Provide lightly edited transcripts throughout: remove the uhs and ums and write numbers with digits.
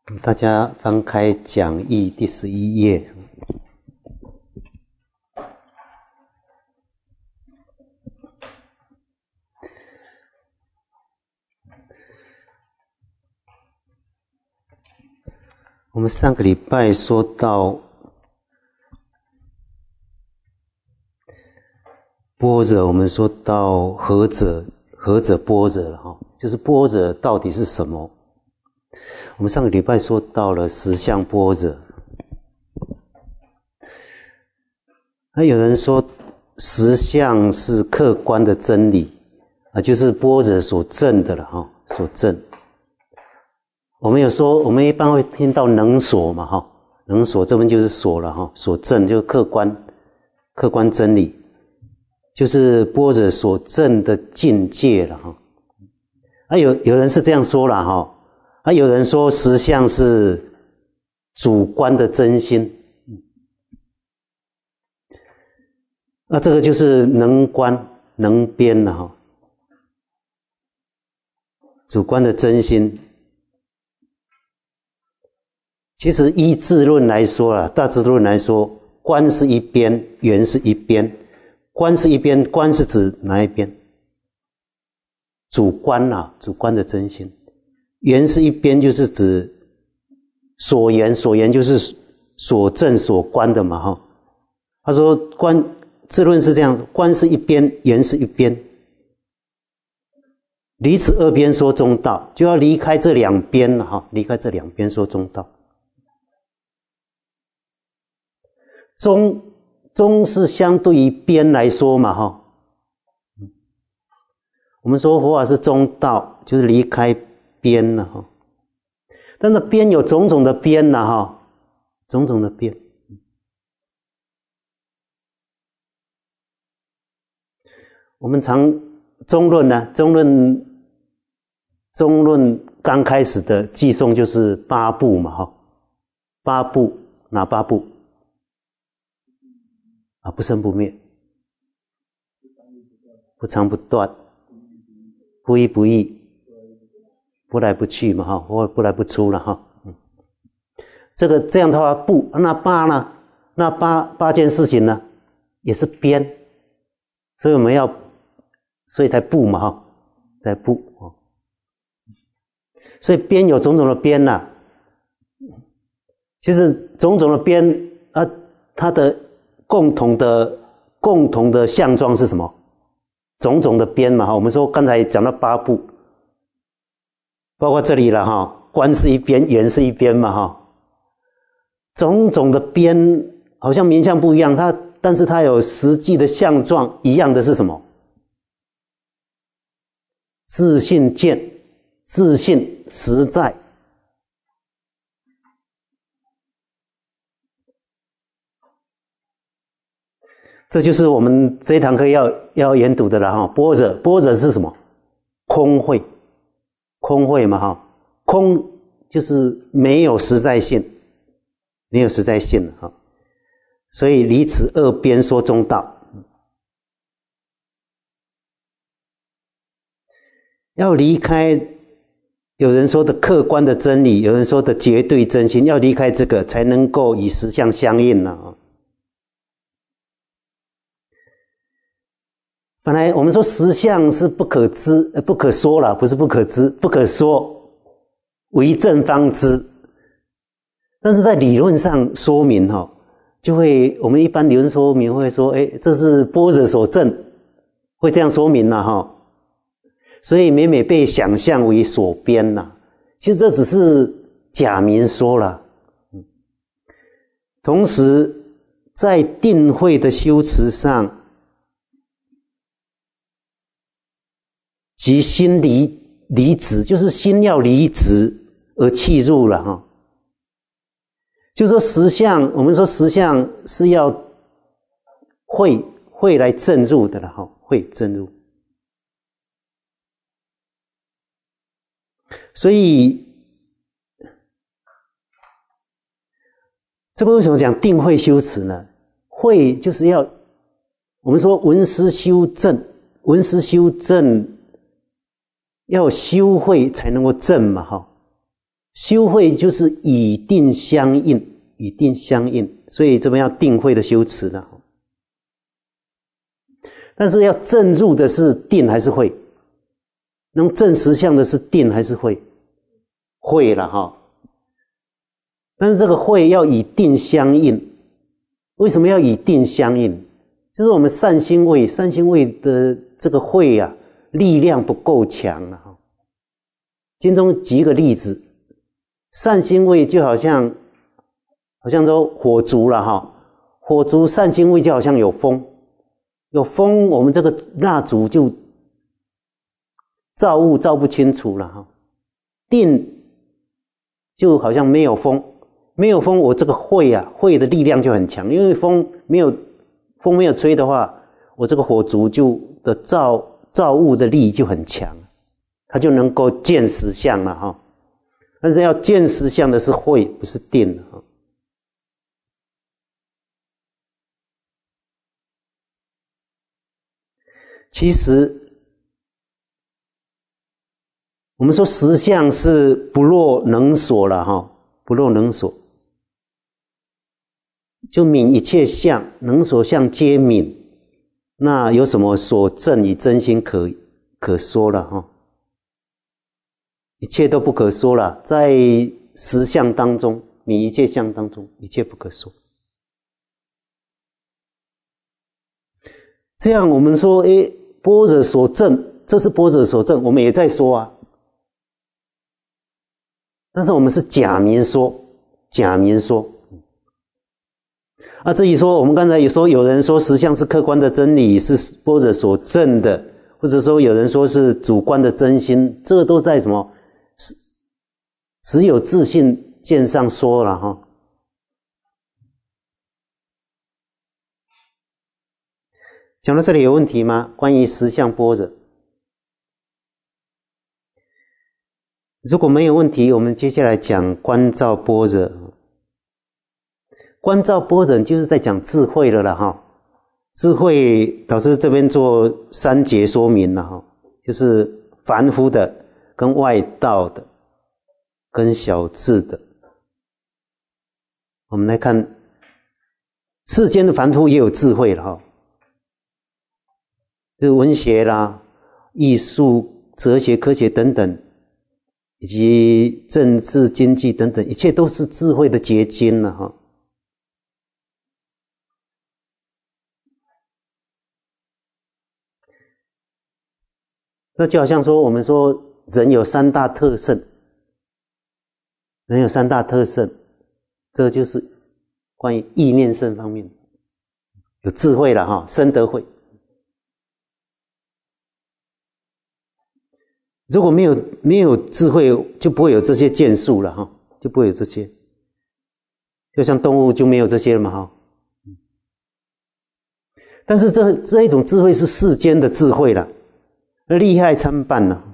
大家翻开讲义第11页。我们上个礼拜说到般若，我们说到何者般若了哈，就是般若到底是什么？我们上个礼拜说到了实相般若。那有人说实相是客观的真理啊，就是般若所证的了哈，所证。我们有说，我们一般会听到能所嘛哈，能所这边就是所了哈，所证就是客观真理，就是般若所证的境界了哈。啊有人是这样说了哈。有人说实相是主观的真心，那这个就是能观能边了哈。主观的真心，其实依智论来说啦，大智论来说，观是一边，缘是一边。观是一边，观是指哪一边？主观啦，主观的真心。缘是一边，就是指所缘就是所证所观的嘛哈。他说观智论是这样，观是一边，缘是一边，离此二边说中道，就要离开这两边了哈，离开这两边说中道。中是相对于边来说嘛哈。我们说佛法是中道，就是离开边了哈，但是边有种种的边了哈，种种的边。我们常中论呢，中论刚开始的寄颂就是八部嘛哈，八部哪八部？啊，不生不灭，不长不断，不依不异。不来不去嘛哈，或不来不出了哈。这样的话不，那八呢？那八件事情呢，也是边，所以我们要，所以才不嘛哈，才不哦。所以边有种种的边呐，其实种种的边啊，它的共同的相状是什么？种种的边嘛哈。我们说刚才讲到八部。包括这里了哈，观是一边，缘是一边嘛哈，种种的边好像名相不一样，但是它有实际的相状一样的是什么？自信见，自信实在。这就是我们这一堂课要研读的了哈。般若是什么？空慧嘛哈，空就是没有实在性，没有实在性哈，所以离此二边说中道。要离开有人说的客观的真理，有人说的绝对真心，要离开这个才能够与实相相应了。本来我们说实相是不可知，不可说了，不是不可知，不可说，唯证方知。但是在理论上说明哈，就会我们一般理论说明会说，这是般若所证，会这样说明了哈。所以每被想象为所边了，其实这只是假名说了。同时在定慧的修持上。即心离执，就是心要离执而契入了哈。就说实相，我们说实相是要慧来证入的了哈，慧证入。所以这个为什么讲定慧修持呢？慧就是要我们说闻思修正，闻思修正。要修慧才能够证嘛哈， 修慧就是以定相应，以定相应，所以这边要定慧的修持的。但是要证入的是定还是慧？能证实相的是定还是慧？慧了哈。但是这个慧要以定相应，为什么要以定相应？就是我们善心位的这个慧啊，力量不够强了哈。经中举一个例子，善心位就好像说火烛了哈，火烛善心位就好像有风，有风我们这个蜡烛就照物照不清楚了哈。定就好像没有风，没有风我这个慧的力量就很强，因为风没有吹的话，我这个火烛的照物的力就很强，它就能够见实相了哈。但是要见实相的是慧，不是定哈。其实我们说实相是不落能所了哈，不落能所，就泯一切相，能所相皆泯，那有什么所证与真心可说了哈？一切都不可说了，在实相当中，泯一切相当中，一切不可说。这样我们说，般若所证，这是般若所证，我们也在说啊。但是我们是假名说，至于说我们刚才有说有人说实相是客观的真理，是般若所证的，或者说有人说是主观的真心，这个都在什么实有自信见上说了哈。讲到这里有问题吗？关于实相般若，如果没有问题，我们接下来讲观照般若。观照般若就是在讲智慧了啦哈。智慧导师这边做三节说明了哈，就是凡夫的、跟外道的、跟小智的。我们来看，世间的凡夫也有智慧了哈，就是文学啦、艺术、哲学、科学等等，以及政治、经济等等，一切都是智慧的结晶了哈。那就好像说，我们说人有三大特性，这就是关于意念圣方面有智慧了哈，生德慧。如果没有智慧，就不会有这些见数了哈，就不会有这些。就像动物就没有这些了嘛哈。但是这一种智慧是世间的智慧了，厉害参半了。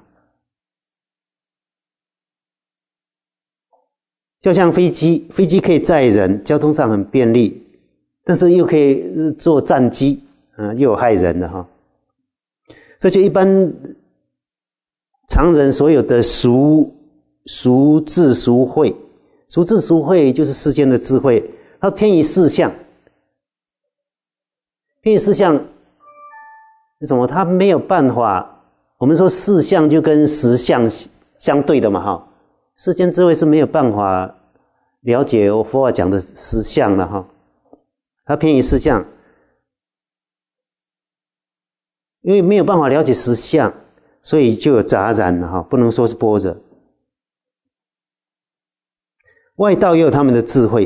就像飞机可以载人，交通上很便利，但是又可以做战机又有害人的哈。这就一般常人所有的俗智俗慧，俗智俗慧就是世间的智慧，它偏于事相。偏于事相是什么？它没有办法，我们说事相就跟实相相对的嘛哈。世间智慧是没有办法了解我佛法讲的实相了哈，它偏于事相，因为没有办法了解实相，所以就有杂染了哈，不能说是般若。外道也有他们的智慧，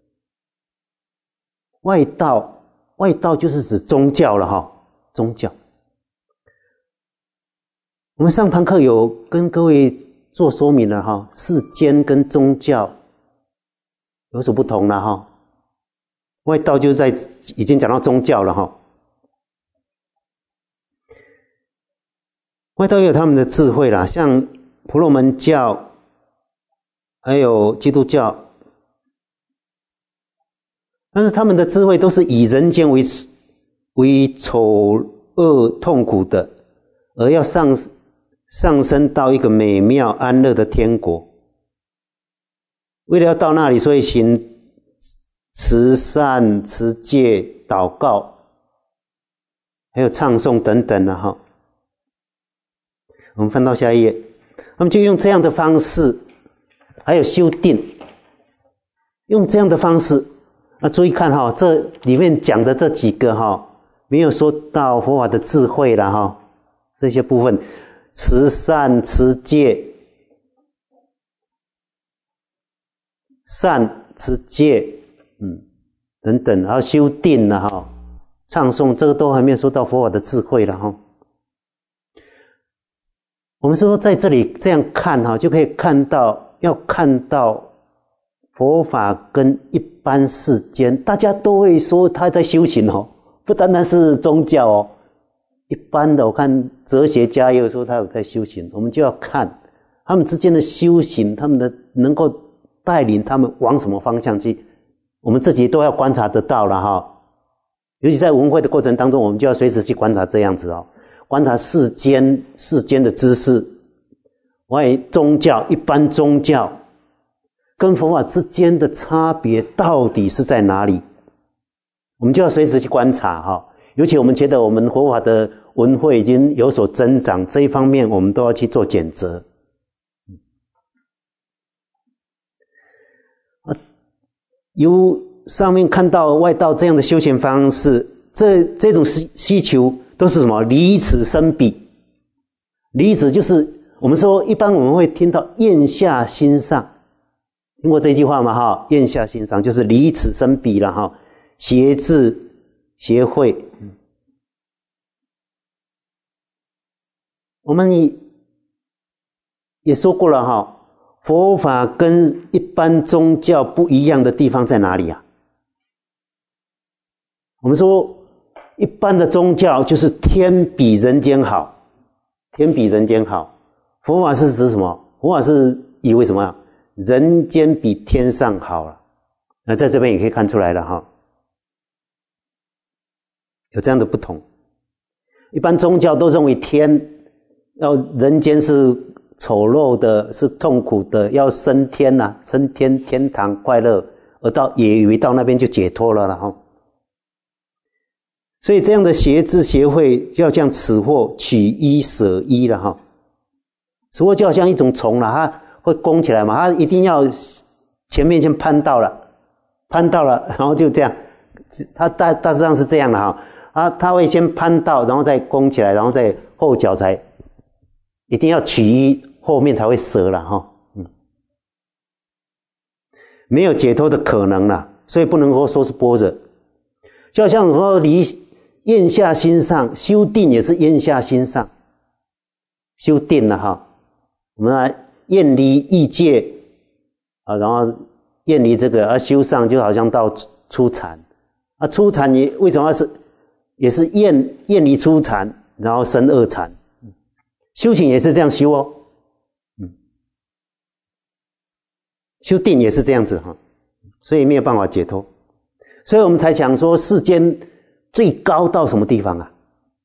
外道就是指宗教了哈，宗教。我们上堂课有跟各位做说明了哈，世间跟宗教有所不同了哈。外道就已经讲到宗教了哈。外道也有他们的智慧啦，像婆罗门教，还有基督教，但是他们的智慧都是以人间为丑恶痛苦的，而要上升到一个美妙安乐的天国。 为了要到那里，所以行慈善、持戒、祷告，还有唱诵等等的哈。我们翻到下一页，他们就用这样的方式，还有修订，用这样的方式。注意看哈，这里面讲的这几个哈，没有说到佛法的智慧了哈，这些部分，慈善、持戒、善、持戒，等等，然后修订了哈，唱诵，这个都还没有说到佛法的智慧了哈。我们说在这里这样看哈，就可以看到，要看到佛法跟一般世间，大家都会说他在修行哦，不单单是宗教哦，一般的我看哲学家也有说他有在修行，我们就要看他们之间的修行，他们的能够带领他们往什么方向去，我们自己都要观察得到了哈。尤其在文会的过程当中，我们就要随时去观察这样子哦，观察世间的知识，关于宗教，一般宗教跟佛法之间的差别到底是在哪里？我们就要随时去观察哈。尤其我们觉得我们佛法的文慧已经有所增长，这一方面我们都要去做检责。由上面看到外道这样的修行方式，这种需求都是什么？离此生彼。离此就是我们说一般我们会听到咽下心上，听过这句话吗？哈，咽下心上就是离此生彼了哈。协智协会，我们也说过了哈，佛法跟一般宗教不一样的地方在哪里啊？我们说一般的宗教就是天比人间好，天比人间好。佛法是指什么？佛法是以为什么？人间比天上好了。那在这边也可以看出来了哈，有这样的不同。一般宗教都认为人间是丑陋的，是痛苦的，要升天啊，升天堂快乐，也以为到那边就解脱了哈。所以这样的协智协会就要像此货取一舍一了哈。此货就好像一种虫了，它会弓起来嘛，它一定要前面先攀到了，然后就这样，它大致上是这样的哈。它会先攀到，然后再弓起来，然后再后脚才一定要取一，后面才会舍了哈。没有解脱的可能了，所以不能够说是般若。就好像说咽下心上，修定也是咽下心上，修定了哈。我们来厌离意界然后厌离这个，修上就好像到初禅初禅也为什么也是厌离初禅，然后生二禅，修行也是这样修哦。修定也是这样子哈，所以没有办法解脱。所以我们才讲说世间最高到什么地方啊？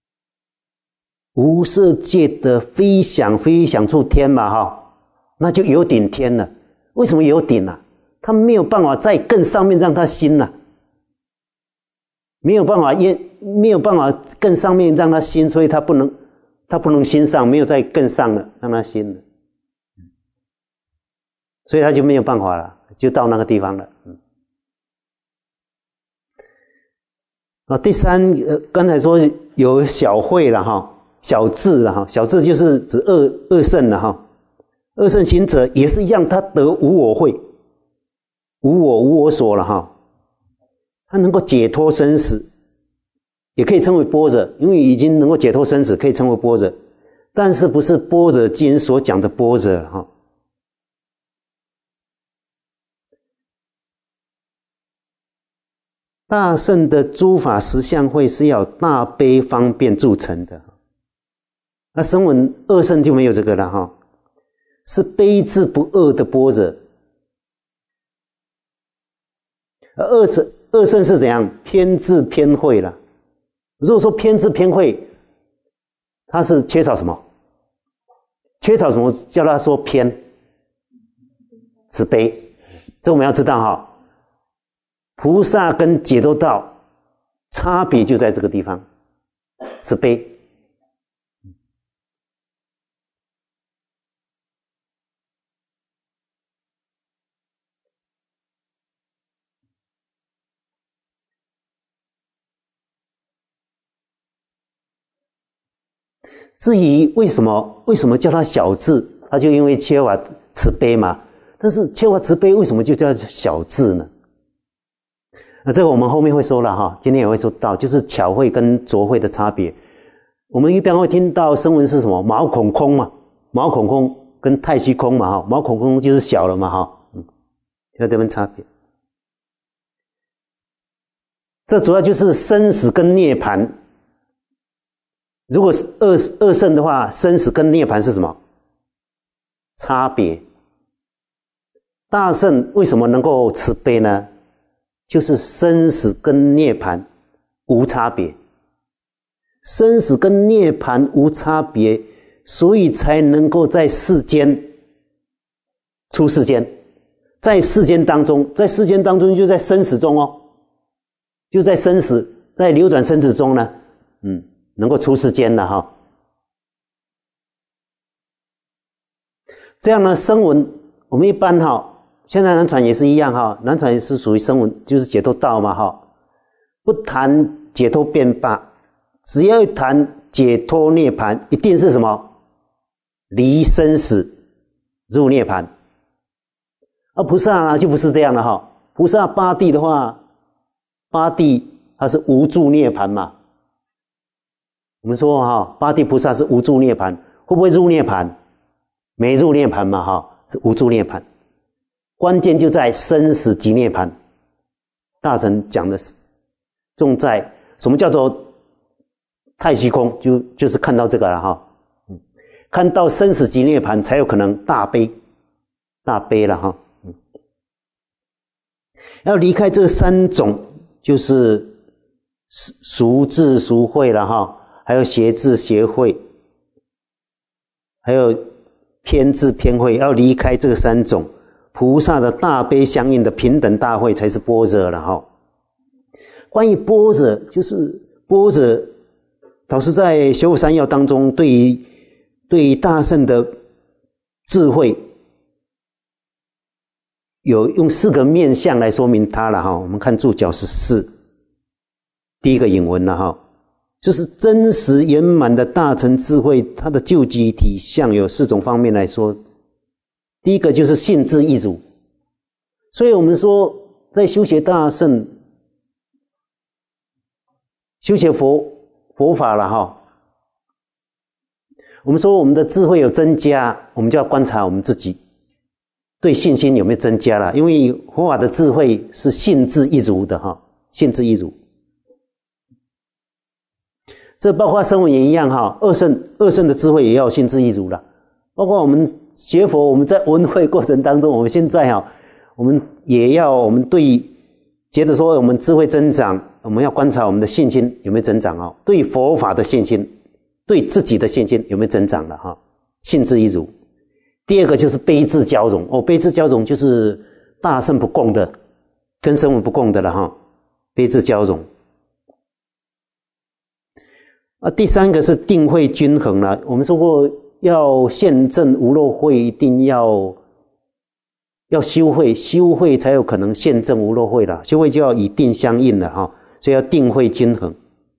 无色界的非想处天嘛哈，那就有顶天了。为什么有顶啊？他没有办法在更上面让他心了，没有办法更上面让他心，所以他不能心上，没有在更上了让他心了，所以他就没有办法了，就到那个地方了。第三刚才说有小慧了哈，小智了哈，小智就是指二圣了哈。二圣行者也是一样，他得无我慧，无我所了哈，他能够解脱生死，也可以称为般若，因为已经能够解脱生死，可以称为般若，但是不是般若经所讲的般若了哈。大圣的诸法实相会是要大悲方便铸成的，那声闻二圣就没有这个了哈，是悲智不二的般若。二圣是怎样？偏智偏慧了。如果说偏智偏慧，它是缺少什么？缺少什么叫他说偏？慈悲， 这我们要知道哈，菩萨跟解脱道差别就在这个地方，慈悲。至于为什么叫他小智，他就因为缺乏慈悲嘛。但是缺乏慈悲为什么就叫小智呢？这个我们后面会说了哈，今天也会说到，就是巧慧跟拙慧的差别。我们一般会听到声闻是什么？毛孔空嘛，毛孔空跟太虚空嘛哈，毛孔空就是小了嘛哈，就这边差别。这主要就是生死跟涅槃。如果是二圣的话，生死跟涅槃是什么差别？大圣为什么能够慈悲呢？就是生死跟涅槃无差别，生死跟涅槃无差别，所以才能够在世间出世间，在世间当中就在生死中哦，就在生死，在流转生死中呢，能够出世间了哈。这样呢，声闻我们一般哈，现在南传也是一样哈，南传也是属于声闻，就是解脱道嘛哈。不谈解脱辩罢，只要一谈解脱涅槃，一定是什么？离生死入涅槃。而菩萨呢就不是这样的哈，菩萨八地的话，八地它是无住涅槃嘛。我们说哈，八地菩萨是无住涅槃，会不会入涅槃？没入涅槃嘛哈，是无住涅槃。关键就在生死即涅槃。大乘讲的是重在什么叫做太虚空，就是看到这个了哈，看到生死即涅槃才有可能大悲了哈。要离开这三种，就是俗智俗慧了哈。还有邪智邪慧，还有偏智偏慧，要离开这三种，菩萨的大悲相应的平等大慧才是般若了哈。关于般若，就是般若，导师在修佛三要当中对于大圣的智慧，有用4个面向来说明它了哈。我们看注脚14，第一个引文了哈。就是真实圆满的大乘智慧，它的究极体相有4种方面来说。第一个就是性智一如，所以我们说在修学大乘、修学佛法了哈，我们说我们的智慧有增加，我们就要观察我们自己对信心有没有增加了，因为佛法的智慧是性智一如的哈，性智一如。这包括声闻也一样哈，二圣的智慧也要性智一如了。包括我们学佛，我们在闻慧过程当中，我们现在哈，我们对觉得说我们智慧增长，我们要观察我们的信心有没有增长哦，对佛法的信心，对自己的信心有没有增长了哈，性智一如。第二个就是悲智交融哦，悲智交融就是大圣不共的，跟声闻不共的了哈，悲智交融。第三个是定慧均衡了。我们说过，要现证无漏慧，一定要修慧，修慧才有可能现证无漏慧了。修慧就要以定相应了哈，所以要定慧均衡。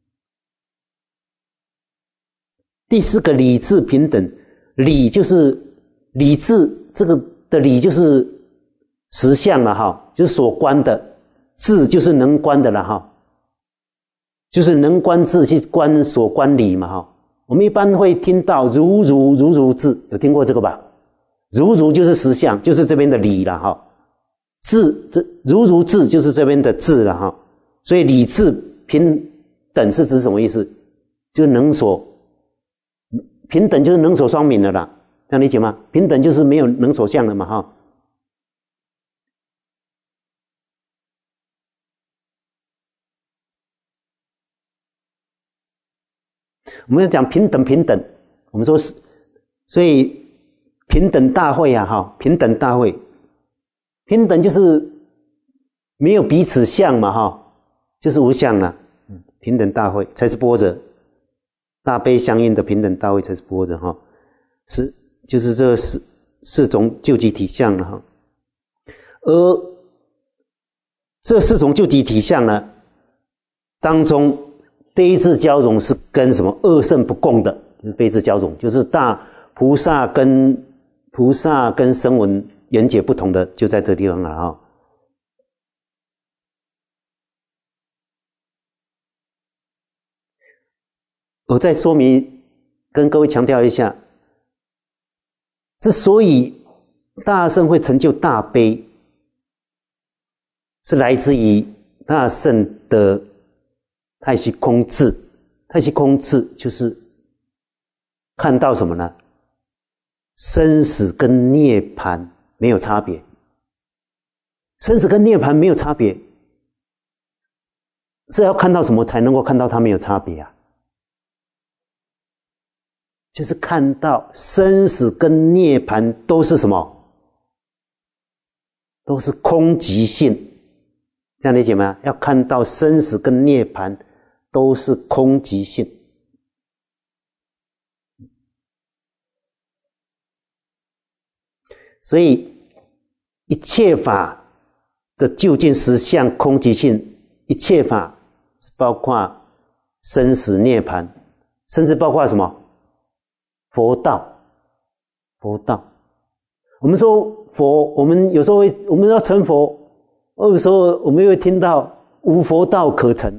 第4个理智平等，理就是理智，这个的理就是实相了哈，就是所观的，智就是能观的了哈。就是能观智去观所观理嘛哈，我们一般会听到如智，有听过这个吧？如就是实相，就是这边的理了哈。智这如智就是这边的智了哈。所以理智平等是指什么意思？就能所平等就是能所双泯的啦，这样理解吗？平等就是没有能所相的嘛哈。我们要讲平等，我们说是，所以平等大会啊，哈，平等大会， 平等就是没有彼此相嘛，哈，就是无相了。平等大会才是般若，大悲相应的平等大会才是般若，哈，就是这四种究极体相了，哈。而这四种究极体相呢，当中悲智交融是跟什么二圣不共的，就是悲智交融，就是大菩萨跟声闻缘觉不同的，就在这个地方了，哈。我再说明，跟各位强调一下，之所以大圣会成就大悲，是来自于大圣的太虚空智。太虚空智就是看到什么呢？生死跟涅槃没有差别，生死跟涅槃没有差别，是要看到什么才能够看到它没有差别啊？就是看到生死跟涅槃都是什么？都是空即性，这样理解吗？要看到生死跟涅槃都是空即性。所以一切法的究竟实相空即性，一切法是包括生死涅槃，甚至包括什么？佛道。佛道，我们说佛，我们有时候我们要成佛，有时候我们又会听到无佛道可成，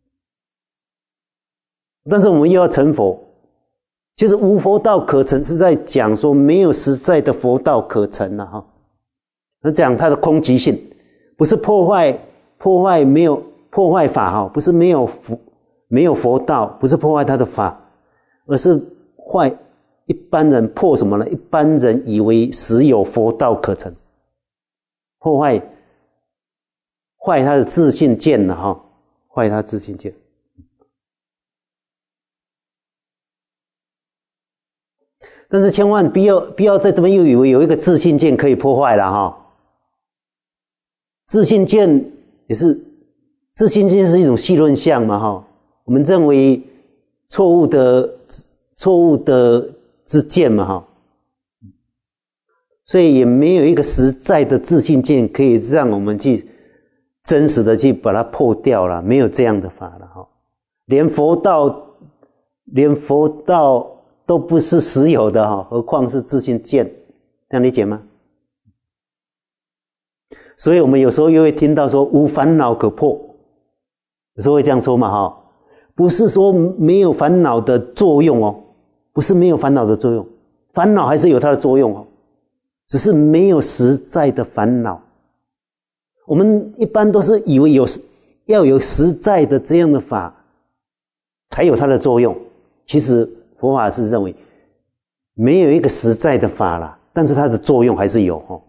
但是我们又要成佛。其实无佛道可成是在讲说没有实在的佛道可成了，哈。那讲它的空即性，不是破坏没有破坏法，哈，不是没有佛道，不是破坏它的法，而是坏一般人破什么呢？一般人以为实有佛道可成，破坏他的自信见了，哈，坏他自信见。但是千万不要在这边又以为有一个自信见可以破坏了，哈。自信见也是，自信见是一种细论相嘛，哈。我们认为错误的之见嘛，哈。所以也没有一个实在的自信见可以让我们去真实的去把它破掉了，没有这样的法了，哈。连佛道都不是实有的，哈，何况是自信见，这样理解吗？所以我们有时候又会听到说无烦恼可破，有时候会这样说嘛，哈，不是说没有烦恼的作用哦，不是没有烦恼的作用，烦恼还是有它的作用哦，只是没有实在的烦恼。我们一般都是以为要有实在的这样的法才有它的作用，其实佛法是认为没有一个实在的法啦，但是它的作用还是有，哦。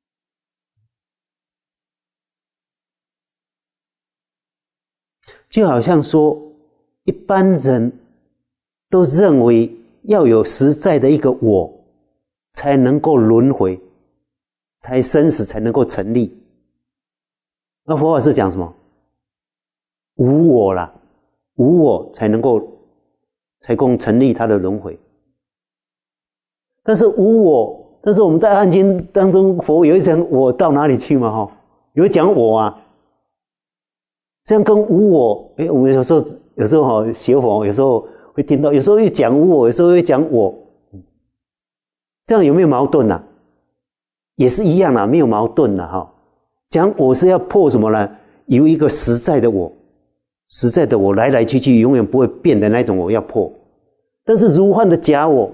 就好像说一般人都认为要有实在的一个我才能够轮回，才生死才能够成立。那佛法是讲什么？无我啦，无我才能够成立它的轮回。但是无我，但是我们在汉经当中，佛有一讲我到哪里去嘛，哈，有讲我啊，这样跟无我，我们有时候哈学佛，有时候会听到，有时候又讲无我，有时候又讲我，这样有没有矛盾啊？也是一样啦，没有矛盾啦，哈。讲我是要破什么呢？有一个实在的我，实在的我来来去去永远不会变的那种我要破。但是如幻的假我，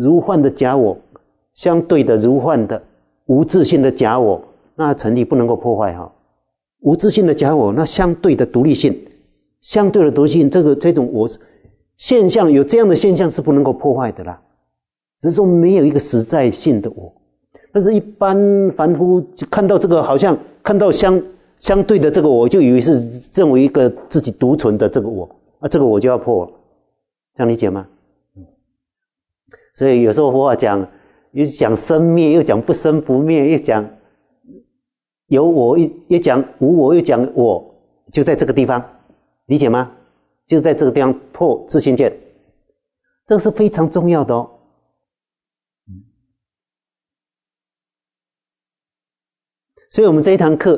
相对的如幻的无自性的假我，那成立不能够破坏，哈。无自性的假我，那相对的独立性，这种我现象，有这样的现象是不能够破坏的啦，只是说没有一个实在性的我。但是一般凡夫就看到这个，好像看到相对的这个我，就以为是认为一个自己独存的这个我，这个我就要破了，这样理解吗？所以有时候佛法讲，又讲生灭，又讲不生不灭，又讲有我又讲无我又讲我，就在这个地方，理解吗？就在这个地方破自性见，这个是非常重要的哦。所以我们这一堂课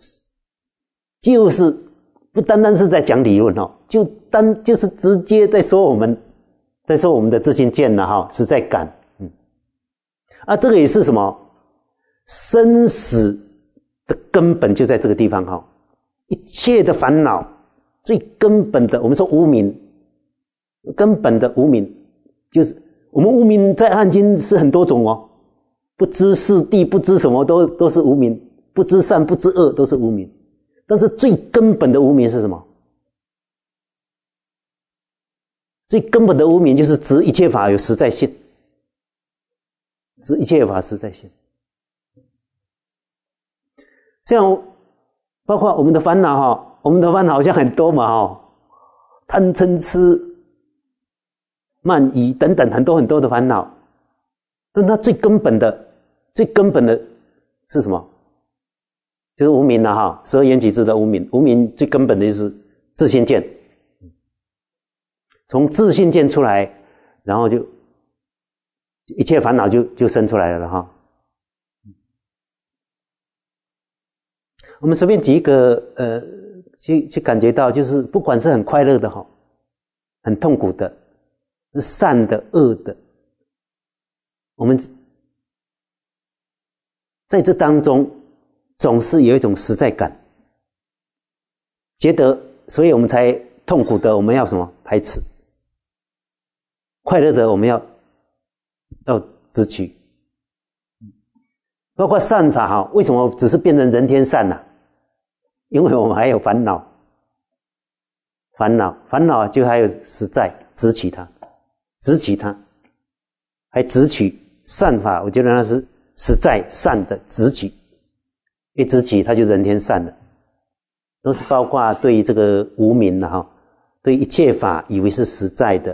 就是不单单是在讲理论哦，就是直接在说我们的自性见了哈，实在感。这个也是什么？生死的根本就在这个地方哈，一切的烦恼最根本的，我们说无明，根本的无明，就是我们无明在汉经是很多种哦，不知是地，不知什么都是无明，不知善不知恶都是无明，但是最根本的无明是什么？最根本的无明就是指一切法有实在性，指一切法实在性。像包括我们的烦恼哈，我们的烦恼好像很多嘛哈，贪嗔痴慢疑等等很多的烦恼，但它最根本的是什么？就是无明了哈，12缘起支的无明，无明最根本的就是自性见，从自性见出来，然后就一切烦恼就生出来了哈。我们随便举一个去感觉到，就是不管是很快乐的哈，很痛苦的，是善的恶的，我们在这当中总是有一种实在感，觉得，所以我们才痛苦的我们要什么？排斥，快乐的我们要支取。包括善法哈，为什么只是变成人天善呢？因为我们还有烦恼就还有实在，执取它，还执取善法，我觉得那是实在善的执取，一执取它就人天善了，都是包括对于这个无明哈，对一切法以为是实在的。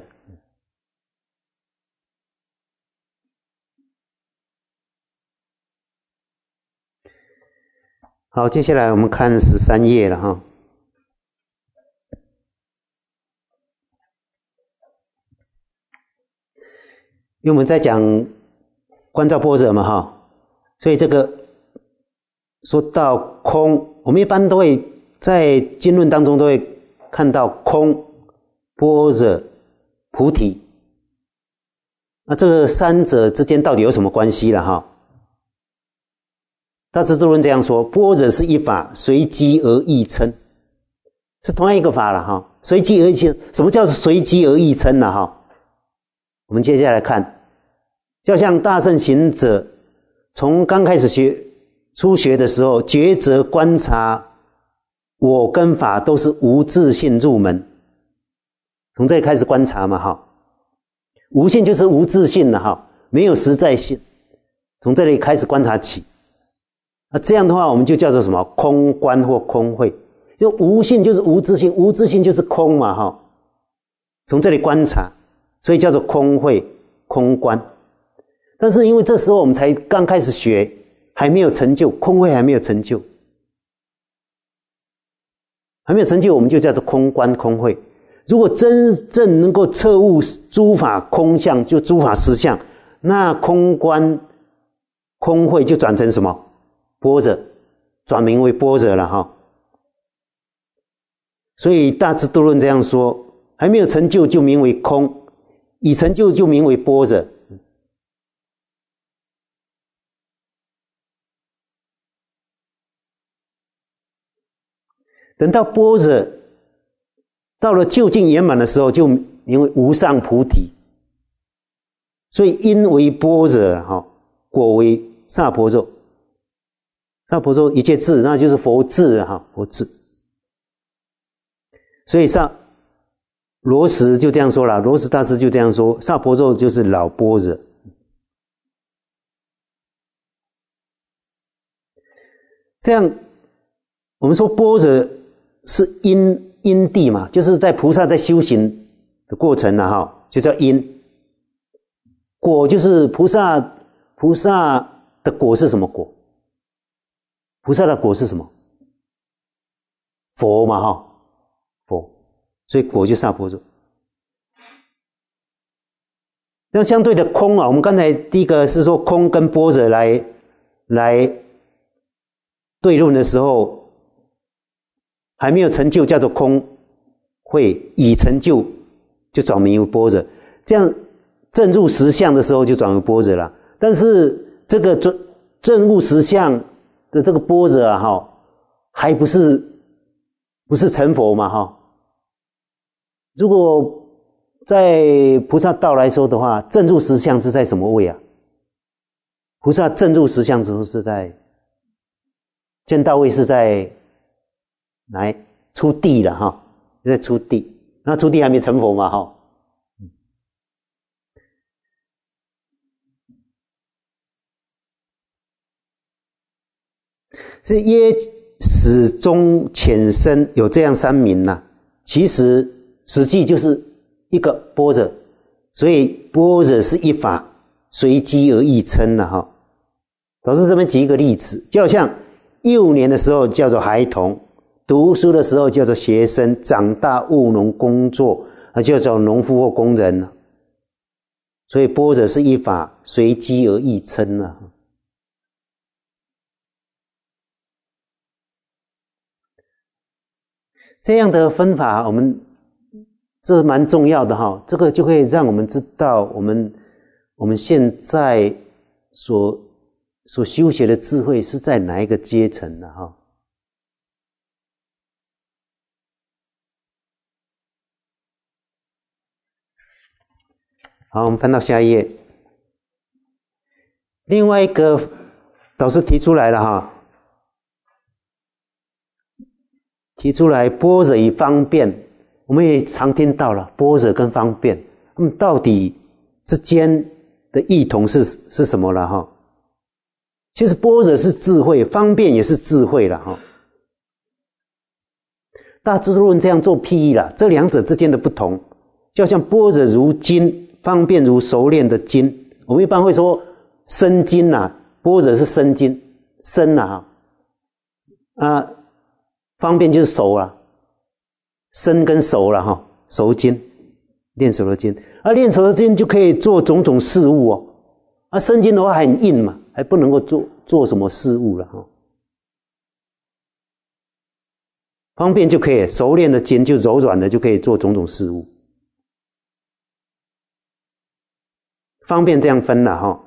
好，接下来我们看13页了哈。因为我们在讲观照般若嘛哈，所以这个说到空，我们一般都会在经论当中都会看到空、般若、菩提。那这个三者之间到底有什么关系了哈？大智度论这样说：般若是一法，随机而异称，是同样一个法了哈。随机而异称，什么叫随机而异称呢？哈，我们接下来看，就像大乘行者从刚开始初学的时候，抉择观察我跟法都是无自性入门，从这里开始观察嘛哈。无性就是无自性了哈，没有实在性，从这里开始观察起。这样的话我们就叫做什么？空观或空慧。就无性就是无自性，无自性就是空嘛哈。从这里观察，所以叫做空慧、空观。但是因为这时候我们才刚开始学，还没有成就，空慧还没有成就，我们就叫做空观、空慧。如果真正能够彻悟诸法空相，就诸法实相，那空观、空慧就转成什么？般若，转名为般若了哈。所以大智度论这样说：还没有成就就名为空，已成就就名为般若。等到般若到了究竟圆满的时候，就名为无上菩提。所以因为般若哈，果为萨婆若。萨婆若一切智，那就是佛智哈，佛智。所以罗什就这样说了，罗什大师就这样说，萨婆若就是老般若。这样我们说般若是因地嘛，就是在菩萨在修行的过程了哈，就叫因。果就是菩萨的果是什么果？ 菩萨的果是什么？佛嘛哈，佛，所以果就萨婆诃。那相对的空啊，我们刚才第一个是说空跟般若来对论的时候，还没有成就叫做空会，已成就就转名为般若，这样证入实相的时候就转为般若了。但是这个证入实相的这个般若啊哈，还不是成佛嘛哈。如果在菩萨道来说的话，证入实相是在什么位啊？菩萨证入实相之后是在见道位，是在出地了哈，在出地，那出地还没成佛嘛哈。是耶始终浅深有这样三名呐，其实实际就是一个般若，所以般若是一法，随机而异称了哈。老师这边举一个例子，就好像幼年的时候叫做孩童，读书的时候叫做学生，长大务农工作叫做农夫或工人。所以般若是一法，随机而异称了。这样的分法我们这蛮重要的哈，这个就可以让我们知道我们现在所修学的智慧是在哪一个阶层的哈。好，我们翻到下一页。另外一个导师提出来了哈，提出来般若与方便，我们也常听到了般若跟方便，到底之间的异同是什么了哈？其实般若是智慧，方便也是智慧了哈。大智论这样做譬喻了，这两者之间的不同，就像般若如金，方便如熟练的金。我们一般会说生金啊，般若是生金，生啊方便就是熟啊，生跟熟了哈，熟金，练熟的金，练熟的金就可以做种种事物哦。生金的话很硬嘛，还不能够做什么事物了哈。方便就可以，熟练的金就柔软的就可以做种种事物。方便这样分了哈，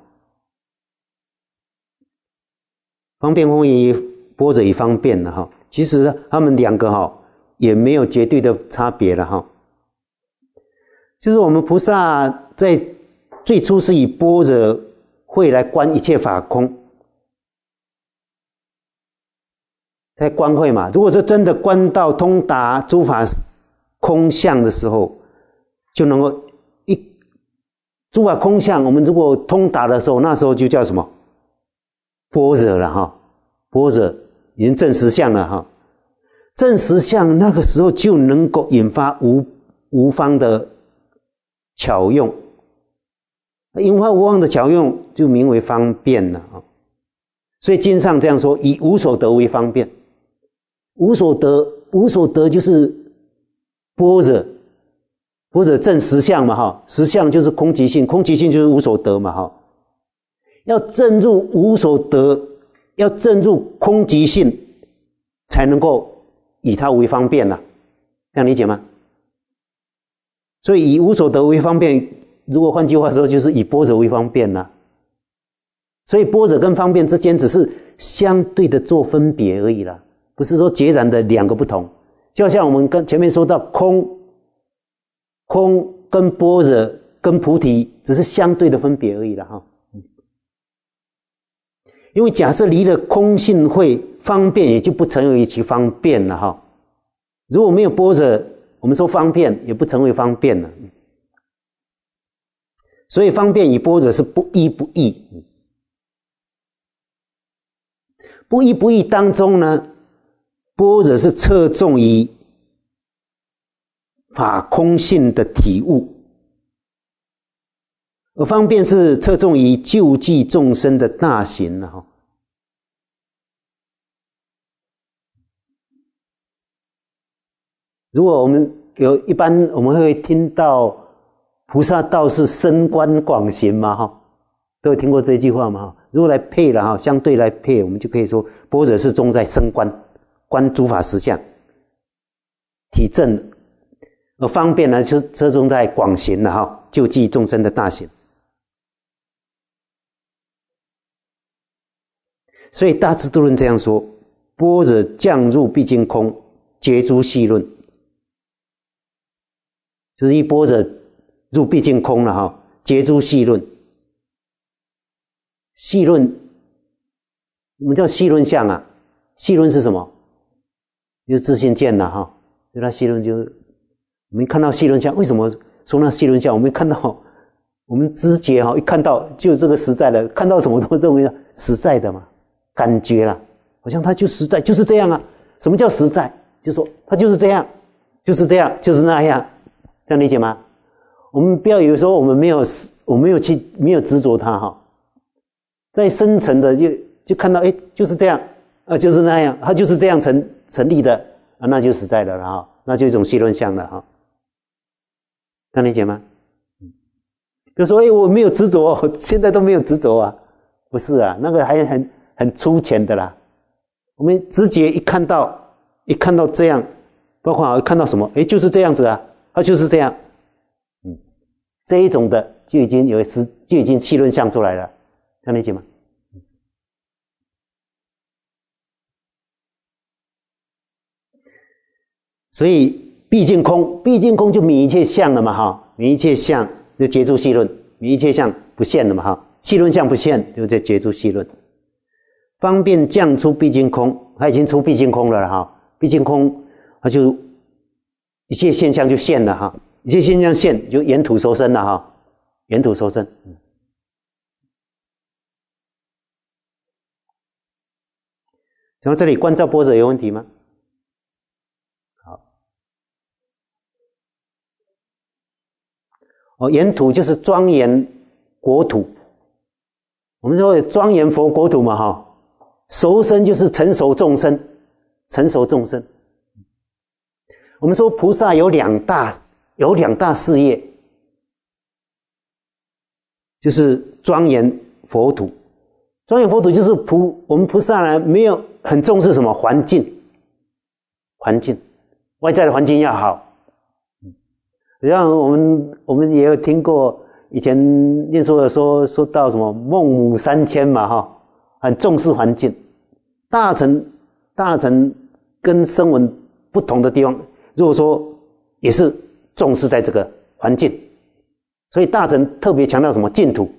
方便分为般若与方便了哈。其实他们两个哈也没有绝对的差别了哈。就是我们菩萨在最初是以般若慧来观一切法空，在观慧嘛。如果是真的观到通达诸法空相的时候，就能够诸法空相，我们如果通达的时候，那时候就叫什么？般若了哈。般若已经证实相了哈。证实相那个时候就能够引发无方的巧用，引发无方的巧用就名为方便了啊。所以经上这样说，以无所得为方便。无所得就是般若。般若证实相嘛哈，实相就是空寂性，空寂性就是无所得嘛哈。要证入无所得，要证入空寂性，才能够以它为方便啦，这样理解吗？所以以无所得为方便，如果换句话说，就是以般若为方便啦。所以般若跟方便之间只是相对的做分别而已啦，不是说截然的两个不同。就像我们跟前面说到空跟般若跟菩提只是相对的分别而已啦哈。因为假设离了空性慧，方便也就不成为其方便了哈。如果没有般若，我们说方便也不成为方便了。所以方便与般若是不一不异。不一不异当中呢，般若是侧重于法空性的体悟，而方便是侧重于救济众生的大行了哈。 如果我们一般我们会听到菩萨道是深观广行嘛哈，都有听过这句话嘛哈。如果来配了哈，相对来配，我们就可以说般若是重在深观，观诸法实相，体证，而方便呢就侧重在广行了哈，救济众生的大行。所以大智度论这样说：般若降入毕竟空，决诸细论，就是一般若入毕竟空了哈，决诸细论。细论，我们叫细论相啊。细论是什么？就是自性见了哈。所以它细论就是我们看到细论相，为什么说那细论相？我们看到我们知觉哈，一看到就这个实在的，看到什么都认为实在的嘛，感觉啦，好像它就实在，就是这样啊。什么叫实在？就是说它就是这样，就是这样，就是那样，这样理解吗？我们不要有时候我们没有执着它哈。在深层的就看到，哎，就是这样，就是那样，它就是这样成立的啊，那就实在的了哈，那就一种细论相了哈，能理解吗？比如说，哎，我没有执着，现在都没有执着啊，不是啊，那个还很粗浅的啦。我们直觉一看到这样，包括看到什么，哎，就是这样子啊，它就是这样，这一种的就已经细论相出来了。这样理解吗？所以毕竟空就泯一切相了嘛哈，泯一切相就决诸细论，泯一切相不现了嘛哈，细论相不现就在决诸细论，方便降出毕竟空，它已经出毕竟空了哈，毕竟空它就一切现象就现了哈，一切现象现就沿土收身了哈，沿土收身。讲到这里，观照般若有问题吗？好，沿土就是庄严国土，我们说庄严佛国土嘛哈，熟身就是成熟众生，成熟众生。我们说菩萨有两大事业，就是庄严佛土。庄严佛土就是我们菩萨呢没有很重视什么环境，外在的环境要好。像我们也有听过以前念书的说到什么孟母3000嘛哈，很重视环境。大乘跟声闻不同的地方，如果说也是重视在这个环境，所以大乘特别强调什么净土。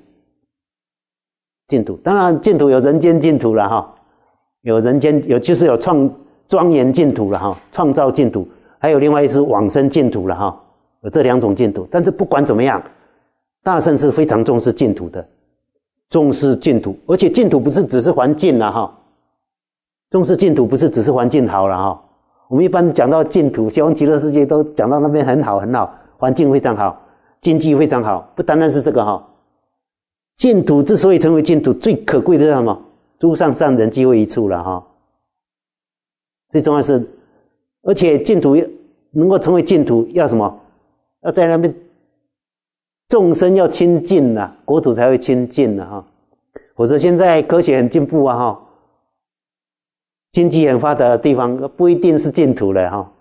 当然净土有人间净土了哈，就是有庄严净土了哈，创造净土，还有另外一是往生净土了哈，有这两种净土。但是不管怎么样，大乘是非常重视净土的，重视净土，而且净土不是只是环境了哈，重视净土不是只是环境好了哈。我们一般讲到净土，西方极乐世界都讲到那边很好，环境非常好，经济非常好，不单单是这个哈。净土之所以成为净土，最可贵的是什么？诸上善人聚会一处了哈。最重要是，而且净土能够成为净土，要什么？要在那边众生要亲近啊，国土才会亲近啊哈。否则现在科学很进步啊哈，经济很发达的地方不一定是净土了哈。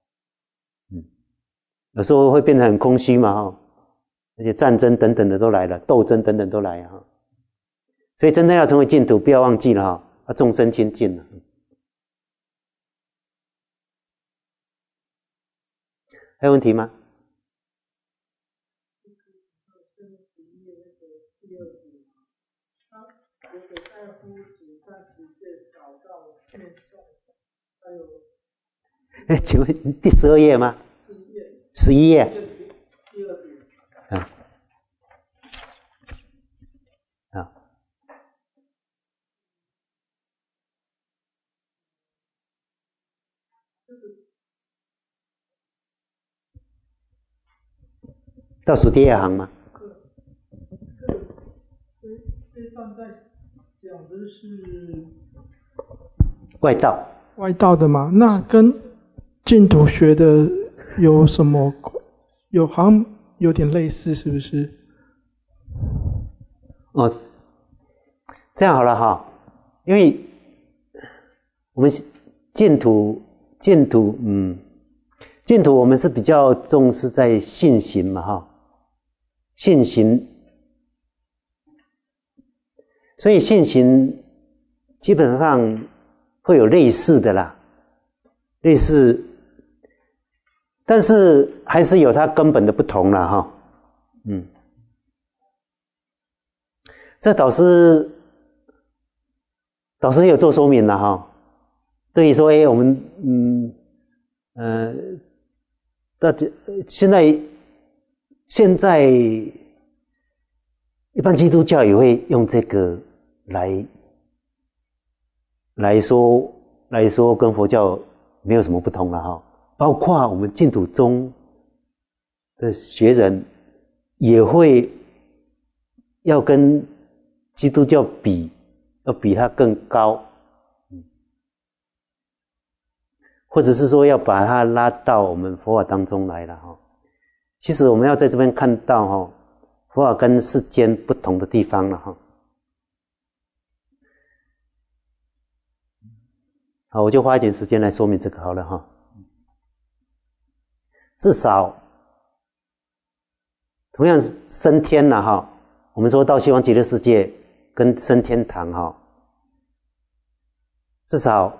有时候会变得很空虚嘛哈。而且战争等等的都来了，斗争等等都来了哈，所以真正要成为净土，不要忘记了哈，要众生亲近了。还有问题吗？请问第12页吗？11页。倒数第2行吗？ 这段在讲的是外道的嘛？那跟净土学的有什么好像有点类似，是不是？ 哦，这样好了哈，因为我们净土我们是比较重视在信行嘛哈，信行，所以信行基本上会有类似的啦，类似，但是还是有它根本的不同啦哈，这导师有做说明了哈，对于说我们现在一般基督教也会用这个来说跟佛教没有什么不同了哈，包括我们净土宗的学人也会要跟基督教要比它更高，或者是说要把它拉到我们佛法当中来了哈。其实我们要在这边看到哈，佛法跟世间不同的地方了哈。好，我就花一点时间来说明这个好了哈。至少同样升天了哈，我们说到西方极乐世界跟升天堂哈，至少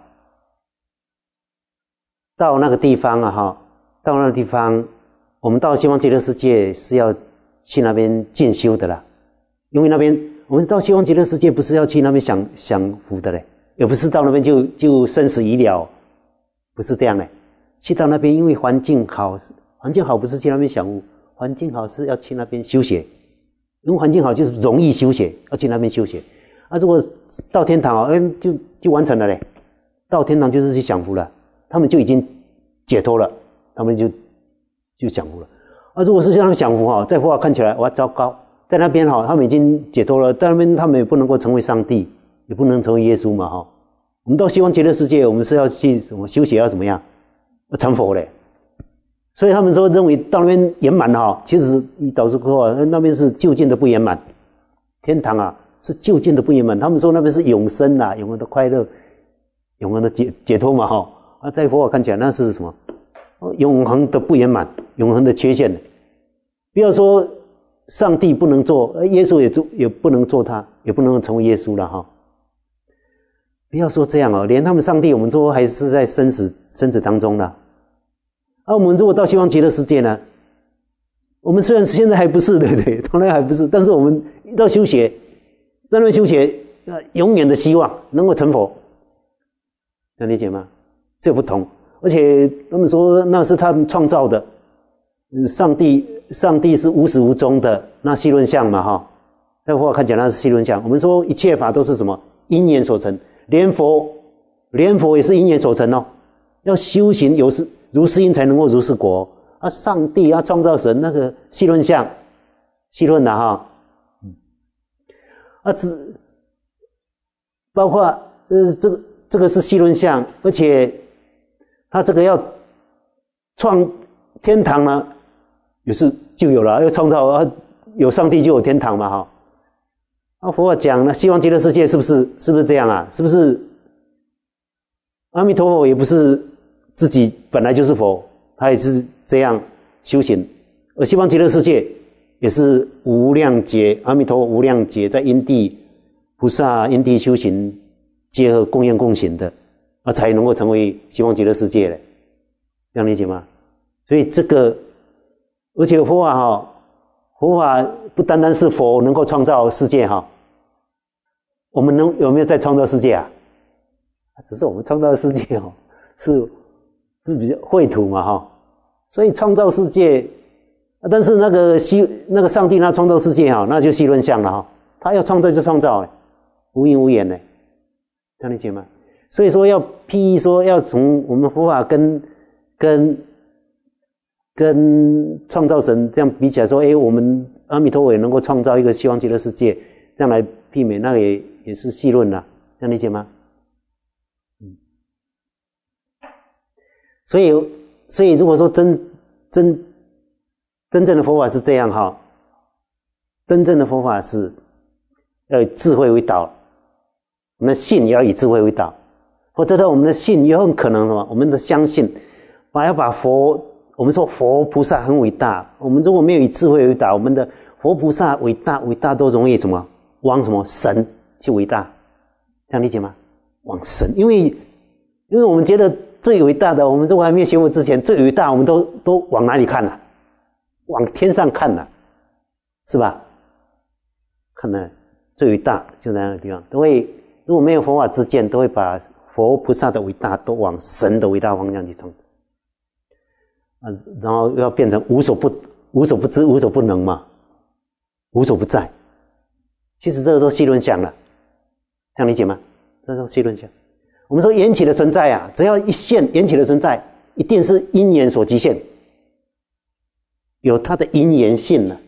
到那个地方啊哈，到那个地方，我们到西方极乐世界是要去那边进修的啦。因为那边我们到西方极乐世界不是要去那边享福的嘞，也不是到那边就生死已了，不是这样嘞。去到那边因为环境好不是去那边享福，环境好是要去那边修学，因为环境好就是容易修学，要去那边修学。如果到天堂就完成了嘞，到天堂就是去享福了，他们就已经解脱了，他们就享福了。如果是像他们享福哈，在佛法看起来哇糟糕，在那边哈他们已经解脱了，在那边他们也不能够成为上帝，也不能成为耶稣嘛哈。我们到西方极乐世界，我们是要去什么修学，要怎么样？要成佛嘞。所以他们说认为到那边圆满哈，其实以导师说那边是就近的不圆满，天堂啊是就近的不圆满。他们说那边是永生啦，永恒的快乐，永恒的解脱嘛哈。在佛法看起来那是什么？永恒的不圆满，永恒的缺陷。不要说上帝不能做，耶稣也不能做他，也不能成为耶稣了哈。不要说这样哦，连他们上帝我们说还是在生死当中了。我们如果到西方极乐世界呢，我们虽然现在还不是，对不对？当然还不是，但是我们到修学，在那边修学，永远的希望能够成佛，能理解吗？这不同，而且他们说那是他们创造的，上帝是无始无终的，那戏论相嘛哈，在佛法看起来那是戏论相。我们说一切法都是什么？因缘所成，连佛也是因缘所成哦，要修行如是因才能够如是果。上帝创造神那个戏论相，戏论的哈，包括这个是戏论相，而且他这个要创天堂呢，也是就有了，要创造有上帝就有天堂嘛哈。佛法讲呢，西方极乐世界是不是这样啊？是不是阿弥陀佛也不是自己本来就是佛，他也是这样修行，而西方极乐世界也是无量劫，阿弥陀佛无量劫在因地菩萨因地修行结合共愿共行的，才能够成为西方极乐世界的，这样理解吗？所以这个，而且佛法不单单是佛能够创造世界哈，我们有没有在创造世界啊？只是我们创造的世界是比较秽土嘛哈，所以创造世界，但是那个上帝他创造世界那就戏论相了哈，他要创造就创造，无因无缘呢，这样理解吗？所以说要譬喻说要从我们佛法跟创造神这样比起来说，我们阿弥陀佛也能够创造一个西方极乐世界，这样来媲美，那个也是戏论啦，这样理解吗？所以如果说真正的佛法是这样哈，真正的佛法是要以智慧为导，我们的信也要以智慧为导，否则的我们的信也很可能什么？我们的相信，要把佛，我们说佛菩萨很伟大，我们如果没有以智慧为导，我们的佛菩萨伟大都容易什么？往什么神去伟大，这样理解吗？往神，因为我们觉得最伟大的，我们如果还没有学佛之前，最伟大我们都往哪里看呢？往天上看呢，是吧？看呢最伟大就在那个地方，都会如果没有佛法之见，都会把佛菩萨的伟大都往神的伟大方向去冲，然后要变成无所不知、无所不能嘛，无所不在。其实这个都戏论相了，这样理解吗？这都戏论相。我们说缘起的存在啊，只要一现缘起的存在，一定是因缘所局限，有它的因缘性了。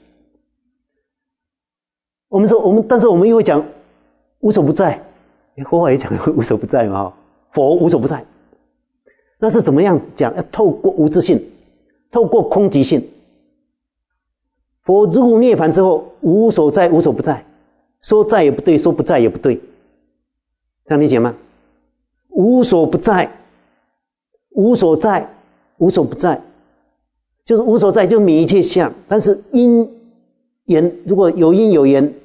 我们说但是我们又会讲无所不在，佛法也讲无所不在嘛，佛无所不在，那是怎么样讲？要透过无自性，透过空寂性。佛入涅槃之后，无所在，无所不在，说在也不对，说不在也不对，这样理解吗？无所不在，无所在，无所不在，就是无所在，就免一切相。但是因缘，如果有因有缘，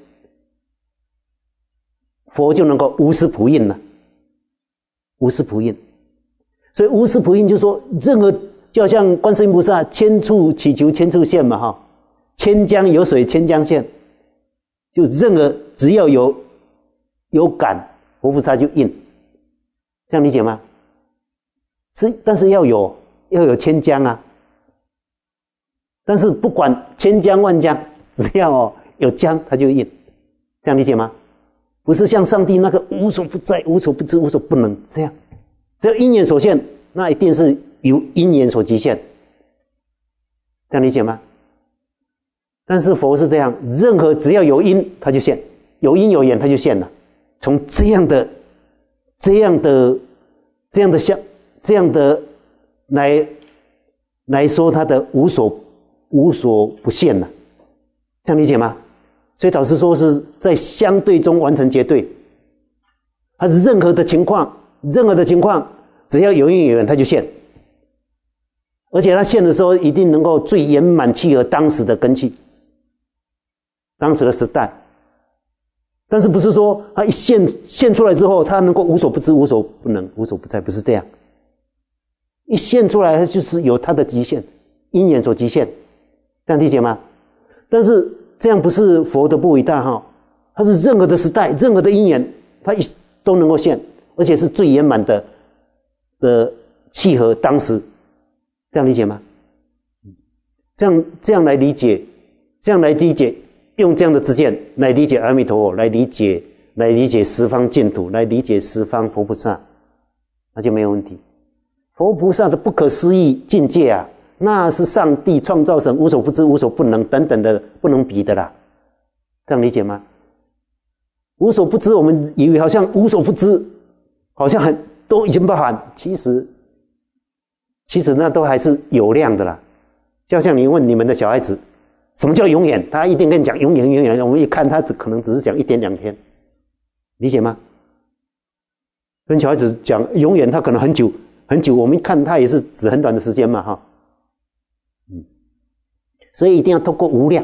佛就能够无私普印了。无私普印，所以无私普印就是说，任何就好像观世音菩萨千处祈求千处现嘛，哈，千江有水千江现，就任何只要有感，佛菩萨就印。这样理解吗？但是要有千江啊，但是不管千江万江，只要有江它就印，这样理解吗？不是像上帝那个无所不在、无所不知、无所不能这样，只要因缘所现，那一定是由因缘所局限，这样理解吗？但是佛是这样，任何只要有因它就现，有因有缘它就现了。从这样的来说，它的无所不现了，这样理解吗？所以导师说是在相对中完成绝对，它是任何的情况，只要有因有缘它就现，而且它现的时候一定能够最圆满契合当时的根器，当时的时代。但是不是说它一现出来之后，它能够无所不知、无所不能、无所不在，不是这样。一现出来，它就是有它的极限，因缘所极限，这样理解吗？但是这样不是佛的不伟大哈，它是任何的时代、任何的因缘，它都能够现，而且是最圆满的契合当时，这样理解吗？这样来理解，用这样的知见来理解阿弥陀佛，来理解十方净土，来理解十方佛菩萨，那就没有问题。佛菩萨的不可思议境界啊，那是上帝创造神无所不知、无所不能等等的不能比的啦，这样理解吗？无所不知，我们以为好像无所不知，好像都已经包含，其实那都还是有量的啦。就像你问你们的小孩子，什么叫永远？他一定跟你讲永远。我们一看他可能只是讲1天2天，理解吗？跟小孩子讲永远，他可能很久，我们一看他也是指很短的时间嘛，哈。所以一定要透过无量，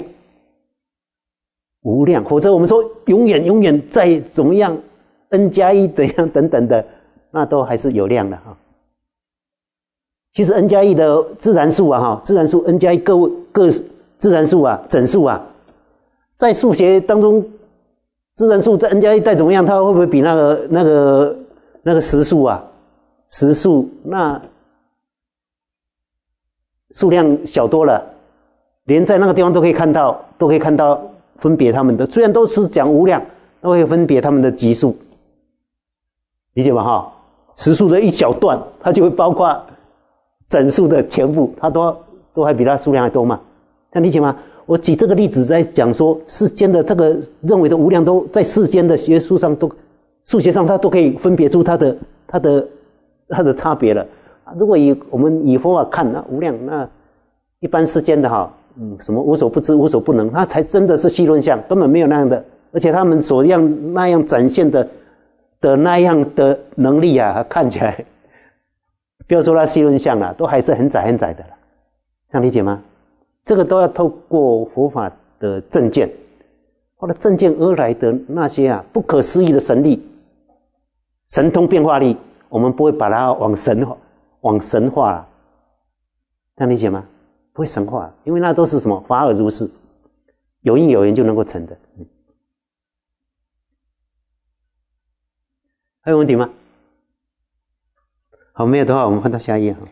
否则我们说永远再怎么样 n+1怎样等等的，那都还是有量的哈。其实 n+1的自然数啊，哈，自然数 n+1各自然数啊，整数啊，在数学当中，自然数在 n+1再怎么样，它会不会比那个实数啊？实数那数量小多了，连在那个地方都可以看到分别它们的，虽然都是讲无量，都会分别它们的级数，理解吗？哈，实数的一小段，它就会包括整数的全部，它都还比它数量还多嘛，这样理解吗？我举这个例子在讲说，世间的这个认为的无量都在世间的学术上数学上它都可以分别出它的差别了。如果我们以佛法看，那无量， 一般世间的哈，什么无所不知、无所不能，他才真的是戏论相，根本没有那样的。而且他们所那样展现的那样的能力啊，看起来不要说他戏论相了，都还是很窄很窄的了。这样理解吗？这个都要透过佛法的正见，或者正见而来的那些啊不可思议的神力、神通变化力，我们不会把它往神化了。这样理解吗？不会神化，因为那都是什么法尔如是，有因有缘就能够成的。还有问题吗？好，没有的话，我们换到下一页哈。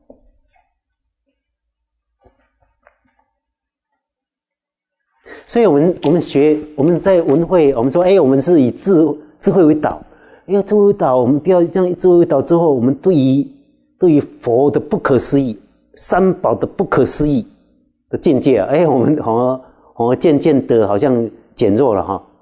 所以我们在文会，我们说，我们是以智慧为导。智慧为导，我们不要这样智慧为导之后，我们对于佛的不可思议、三宝的不可思议的境界啊，我们好像渐渐的好像减弱了哈。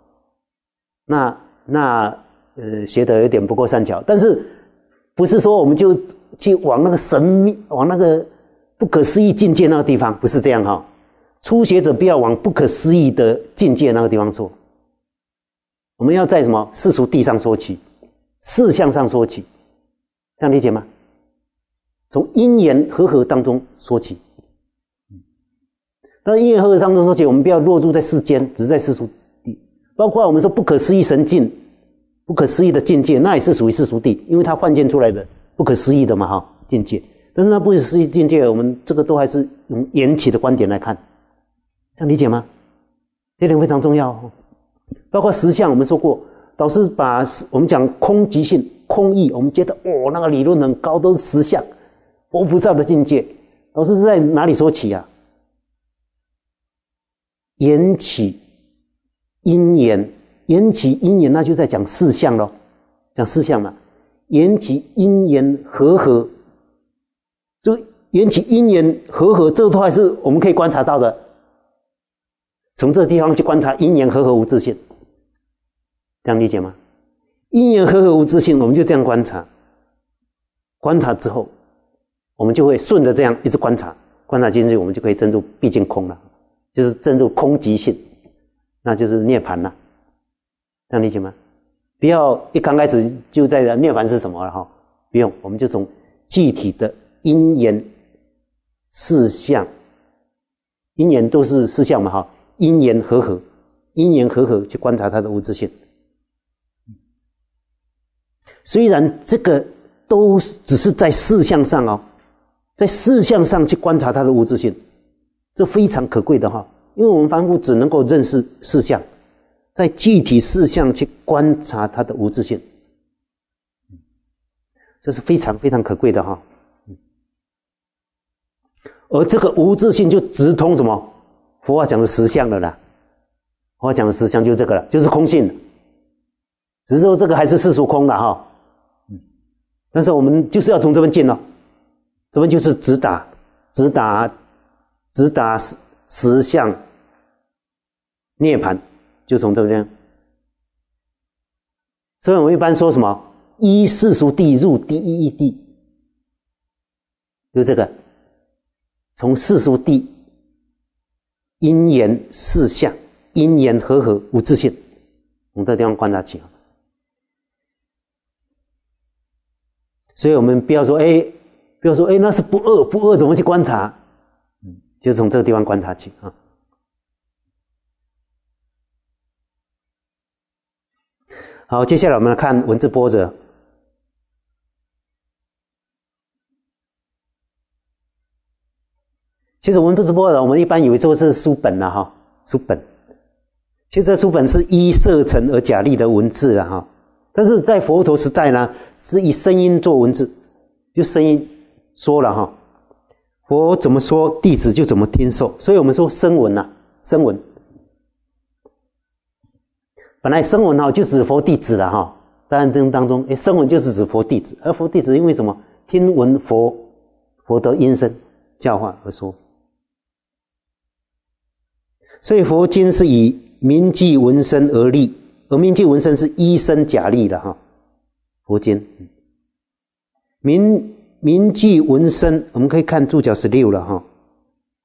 那学得有点不够善巧，但是不是说我们就去往那个神秘、往那个不可思议境界那个地方，不是这样哈。初学者不要往不可思议的境界那个地方说，我们要在什么世俗地上说起，事相上说起，这样理解吗？从因缘和合当中说起。但因缘和合当中说起，我们不要落入在世间，只是在世俗地。包括我们说不可思议神境、不可思议的境界，那也是属于世俗地，因为它幻见出来的不可思议的嘛境界。但是那不可思议境界，我们这个都还是用缘起的观点来看。这样理解吗？这点非常重要。包括实相，我们说过，导师把我们讲空即性、空义，我们觉得那个理论很高，都是实相，佛菩萨的境界。导师是在哪里说起啊？缘起因缘，缘起因缘，那就在讲事相咯，讲事相嘛。缘起因缘和合，就缘起因缘和合，这都还是我们可以观察到的。从这个地方去观察因缘和合无自性，这样理解吗？因缘和合无自性，我们就这样观察。观察之后，我们就会顺着这样一直观察，观察进去，我们就可以证入毕竟空了，就是证入空即性，那就是涅槃了。这样理解吗？不要一刚开始就在涅槃是什么了哈，不用，我们就从具体的因缘事相，因缘都是事相嘛哈。因缘和合，因缘和合去观察它的无自性。虽然这个都只是在事相上在事相上去观察它的无自性，这非常可贵的因为我们凡夫只能够认识事相，在具体事相去观察它的无自性，这是非常非常可贵的而这个无自性就直通什么？佛法讲的实相了啦，佛法讲的实相就是这个了，就是空性。只是说这个还是世俗空了但是我们就是要从这边进这边就是直达实相涅槃，就从这边。所以我们一般说什么？依世俗地入第一义地，就这个，从世俗地。因缘事相，因缘和合无自性，从这个地方观察起。所以我们不要说那是不二怎么去观察？就从这个地方观察起好，接下来我们来看文字波折。其实文字波折，我们一般以为这是书本了书本。其实这书本是依色尘而假立的文字了但是在佛陀时代呢，是以声音做文字，就声音说了佛怎么说，弟子就怎么听受。所以我们说声闻声闻。本来声闻就指佛弟子了当中声闻就是指佛弟子，而佛弟子因为什么？听闻佛的音声教化而说。所以佛经是以名记闻声而立，而名记闻声是依声假立的佛经名记闻声，我们可以看注脚16了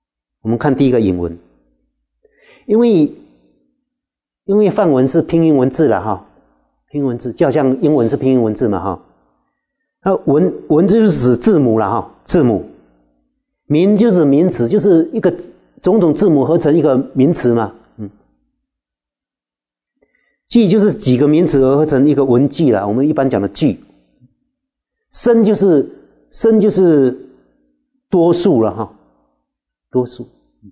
我们看第一个引文，因为梵文是拼音文字了哈，拼音文字就好像英文是拼音文字嘛哈。那文字就是指字母了哈，字母。名就是名词，就是一个种种字母合成一个名词嘛。句就是几个名词而合成一个文句啦，我们一般讲的句。声就是多数了哈，多数。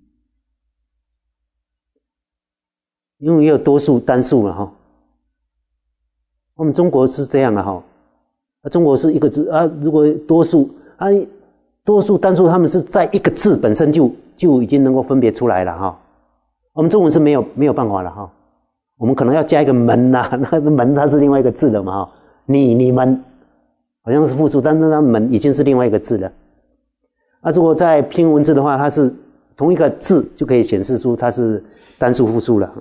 因为也有多数单数了哈。我们中国是这样的哈，中国是一个字啊，如果多数啊。多数单数他们是在一个字本身就已经能够分别出来了哈，我们中文是没有办法了哈，我们可能要加一个门呐，那个门它是另外一个字了嘛哈，你们好像是复数，但是那门已经是另外一个字了。如果在拼文字的话，它是同一个字就可以显示出它是单数复数了。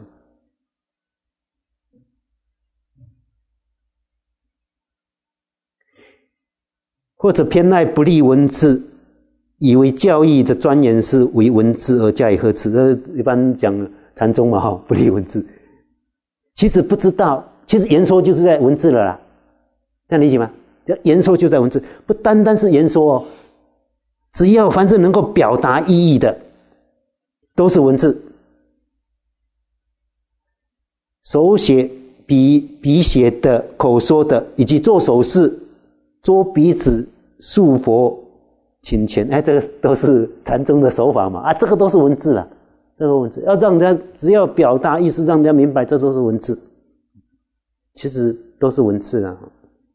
或者偏爱不利文字，以为教义的专研是为文字而加以呵斥，这一般讲禅宗嘛哈，不利文字。其实不知道，其实言说就是在文字了啦，这样理解吗？言说就在文字，不单单是言说哦，只要凡是能够表达意义的，都是文字。手写、笔写的、口说的，以及做手势、捉鼻子、束佛、请钱，这个都是禅宗的手法嘛，这个都是文字啦，这个文字要让人家只要表达意思，让人家明白，这都是文字，其实都是文字啦。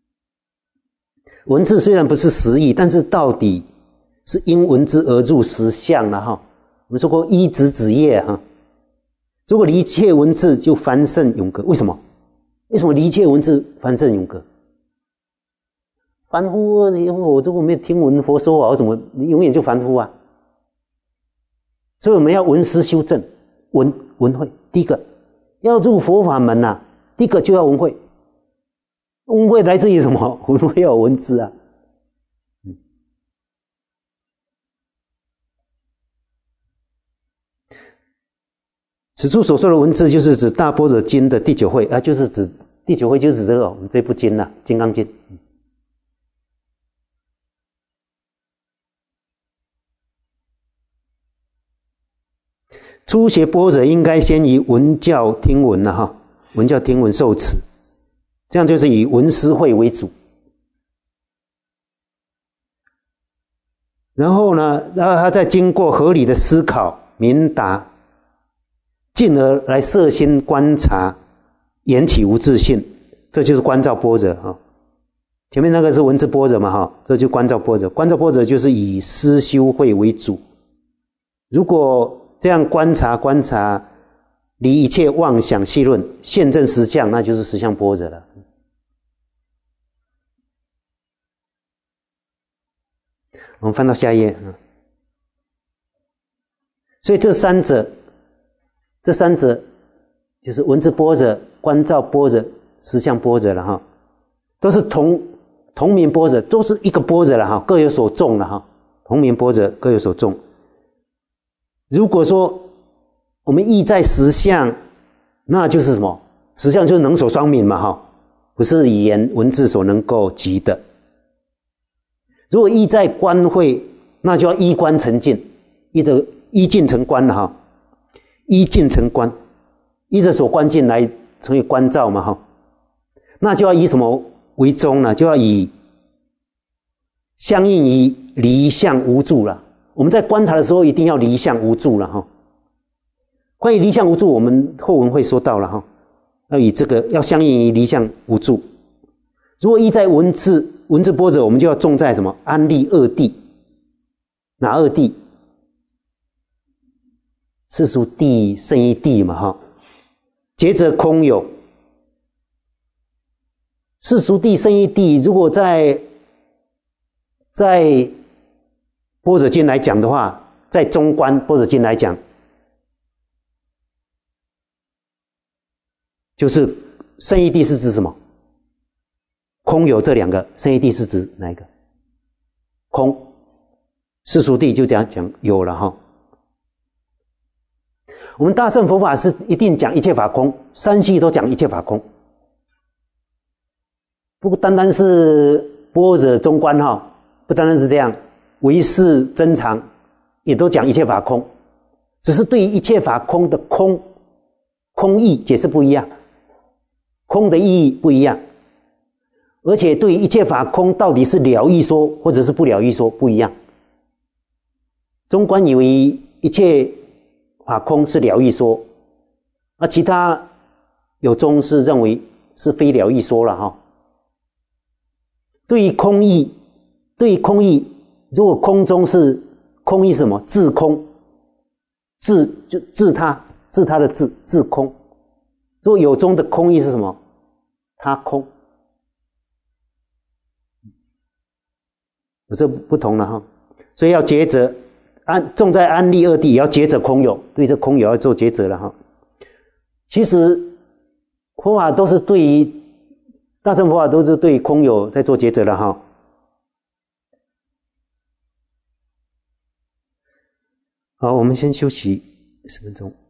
文字虽然不是实义，但是到底是因文字而入实相了哈。我们说过依止止业哈，如果离切文字就繁盛永隔，为什么？为什么离切文字繁盛永隔？凡夫，我如果没有听闻佛说啊，我怎么永远就凡夫啊？所以我们要闻思修正，闻会。第一个要入佛法门啊，第一个就要闻会。闻会来自于什么？闻会要有文字啊。此处所说的文字，就是指《大般若经》的第9会啊，就是指第9会，就是指这个我们这部经啊，《金刚经》。初学般若应该先以闻教听闻了哈，闻教听闻受持，这样就是以闻思会为主。然后他再经过合理的思考明达，进而来摄心观察，缘起无自性，这就是观照般若哈。前面那个是文字般若嘛哈，这就观照般若。观照般若就是以思修会为主。如果这样观察，离一切妄想戏论，现证实相，那就是实相般若了。我们翻到下一页。所以这三者就是文字般若、观照般若、实相般若了哈，都是同名般若，都是一个般若了哈，各有所重了哈，同名般若各有所重。如果说我们意在实相，那就是什么？实相就是能所双泯嘛哈，不是语言文字所能够及的。如果意在观会，那就要依观成境，依境成观了哈，依境成观，依着所观境来成为观照嘛哈，那就要以什么为宗呢？就要以相应于离相无住了。我们在观察的时候一定要离相无住了哈。关于离相无住，我们后文会说到了哈，要以这个要相应于离相无住。如果依在文字般若，我们就要重在什么？安立二谛。哪二谛？世俗谛、圣义谛嘛哈。接着空有。世俗谛、圣义谛，如果在般若经来讲的话，在中观般若经来讲，就是圣义谛是指什么？空有这两个，圣义谛是指哪一个？空。世俗谛就这样讲有了哈。 我们大乘佛法是一定讲一切法空，三系都讲一切法空。不单单是般若中观不单单是这样，唯识真常也都讲一切法空，只是对于一切法空的空义解释不一样，空的意义不一样，而且对于一切法空到底是了义说或者是不了义说不一样。中观以为一切法空是了义说，而其他有宗是认为是非了义说了对于空义，如果空中是空义是什么？自空，就自他的自空。如果有宗的空义是什么？他空。有这不同了所以要抉择，重在安立二谛，也要抉择空有，对这空有要做抉择了其实佛法都是对于大乘佛法都是对于空有在做抉择了好，我们先休息10分钟。